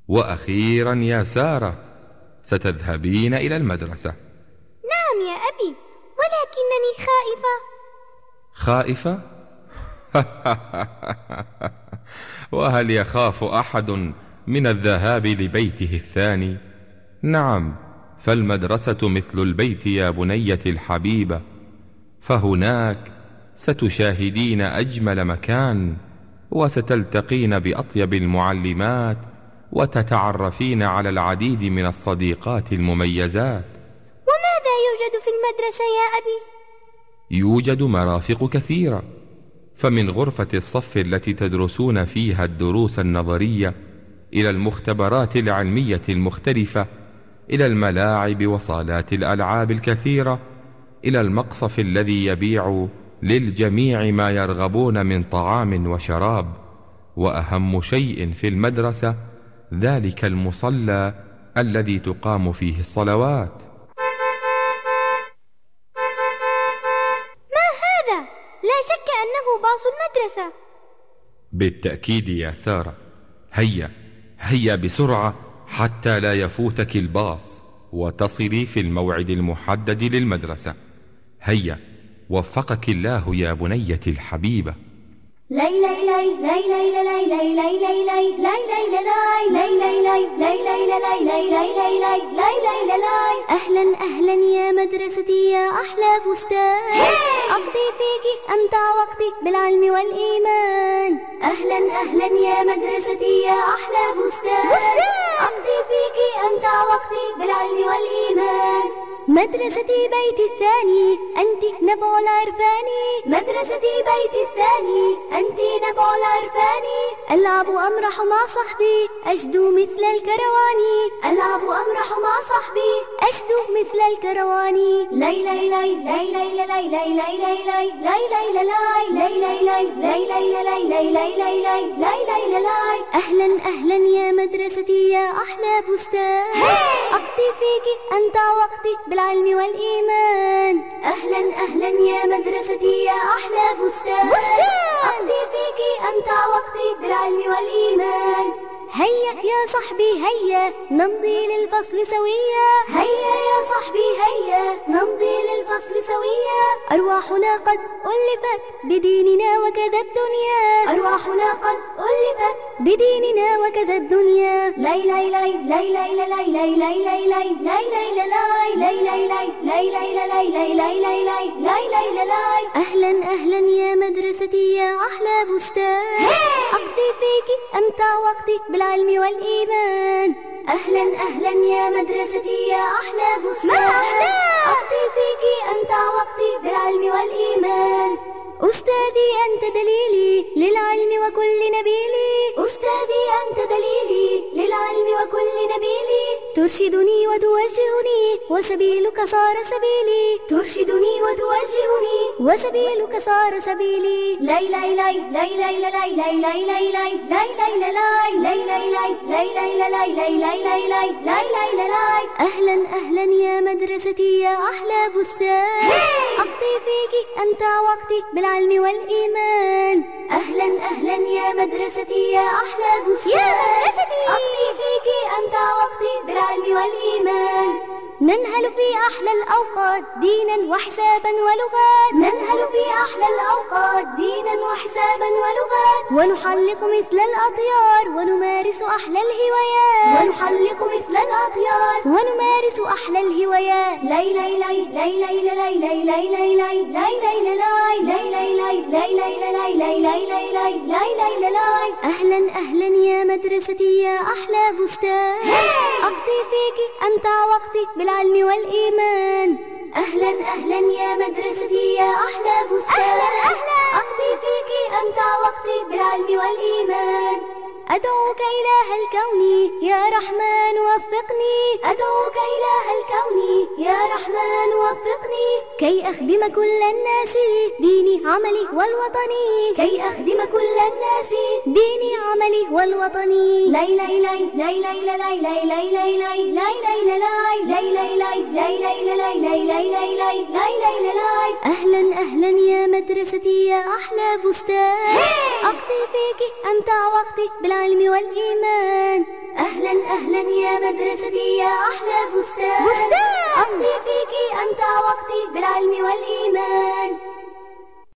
وأخيرا يا سارة، ستذهبين إلى المدرسة. نعم يا أبي، ولكنني خائفة. خائفة؟ وهل يخاف أحد من الذهاب لبيته الثاني؟ نعم، فالمدرسة مثل البيت يا بنيتي الحبيبة، فهناك ستشاهدين أجمل مكان، وستلتقين بأطيب المعلمات، وتتعرفين على العديد من الصديقات المميزات. وماذا يوجد في المدرسة يا أبي؟ يوجد مرافق كثيرة، فمن غرفة الصف التي تدرسون فيها الدروس النظرية، إلى المختبرات العلمية المختلفة، إلى الملاعب وصالات الألعاب الكثيرة، إلى المقصف الذي يبيع للجميع ما يرغبون من طعام وشراب، وأهم شيء في المدرسة ذلك المصلى الذي تقام فيه الصلوات. ما هذا؟ لا شك أنه باص المدرسة. بالتأكيد يا سارة، هيا بسرعة حتى لا يفوتك الباص وتصلي في الموعد المحدد للمدرسة. هيا، وفقك الله يا بنيتي الحبيبة. أهلا أهلا يا مدرستي يا أحلى بستان، أقضي فيك أمتع وقتي بالعلم والإيمان. أهلا أهلا يا مدرستي يا أحلى بستان، أقضي فيك أمتع وقتي بالعلم والإيمان. مدرستي بيتي الثاني، أنت نبع العرفان. مدرستي بيتي الثاني، أنت نبع العرفان. ألعب وأمرح مع صحبي، أشدو مثل الكروان. ألعب وأمرح مع صحبي، أشدو مثل الكروان. لي لي لي لي لي لي لي لي لي لي لي لي لي. أهلا أهلا يا مدرستي يا أحلى بستان، أقضي فيك أمتع وقتي بالعلم والإيمان. أهلا أهلا يا مدرستي يا أحلى بستان، أقضي فيك أمتع وقتي بالعلم والإيمان. هيا يا صحبي هيا نمضي للفصل سويا. هيا يا صحبي هيا نمضي للفصل سويا. أرواحنا قد ألفت بديننا وكذا الدنيا. أرواحنا قد ألفت بديننا وكذا الدنيا. لي لي لي لي لي لي لي لي لي لي لي. أهلا أهلا يا مدرستي يا أحلى بستان، أقضي فيك أمتع وقتي بالعلم والإيمان. أهلا أهلا يا مدرستي يا أحلى بستان، أقضي فيك أمتع وقتي بالعلم والإيمان. أستاذي أنت دليلي للعلم وكل نبيلي. أستاذي أنت دليلي للعلم وكل نبيلي. ترشدني وتوجهني وسبيلك صار سبيلي. ترشدني وتوجهني وسبيلك صار سبيلي. لي لي لي لي لي لي لي لي لي لي لي. أهلا أهلا يا مدرستي يا أحلى بستان، أقضي فيك أمتع وقتي بالعلم والإيمان. أهلا أهلا يا مدرستي يا أحلى بستان، يا مدرستي أقضي فيك أمتع وقتي بالعلم والإيمان. ننهل في أحلى الأوقات دينا وحسابا ولغات. ننهل في أحلى الأوقات دينا وحسابا ولغات. ونحلق مثل الأطيار ونمارس أحلى الهوايات. ونحلق مثل الأطيار ونمارس أحلى الهوايات. لي لي لي لي لي لي لي لي لي لي لي. أهلا أهلا يا مدرستي يا أحلى بستان، أقضي فيك أمتع وقتي بالعلم والإيمان. أهلا أهلا يا مدرستي يا أحلى بستان، أقضي فيك أمتع وقتي بالعلم والإيمان. أدعوك إله الكون يا رحمن وفقني. أدعوك إله الكون يا رحمن وفقني، كي أخدم كل الناس ديني عملي والوطني. كي أخدم كل الناس ديني عملي والوطني. لي لي لي لي لي لي لي لي لي لي لي. أهلا أهلا يا مدرستي يا أحلى بستان، أقضي فيك أمتع وقتي بالعلم والإيمان. أهلا أهلا يا مدرستي يا أحلى بستان أقضي فيك أمتع وقتي بالعلم